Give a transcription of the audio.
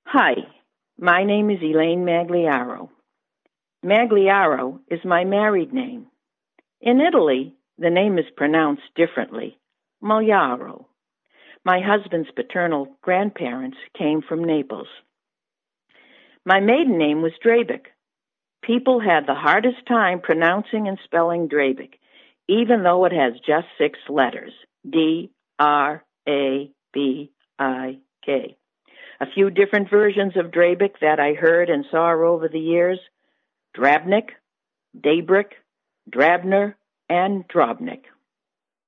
Hi, my name is Elaine Magliaro. Magliaro is my married name. In Italy, the name is pronounced differently, Magliaro. My husband's paternal grandparents came from Naples. My maiden name was Drabick. People had the hardest time pronouncing and spelling Drabick, even though it has just 6 letters, D-R-A-B-I-K. A few different versions of Drabick that I heard and saw over the years: Drabnik, Dabrick, Drabner, and Drobnik.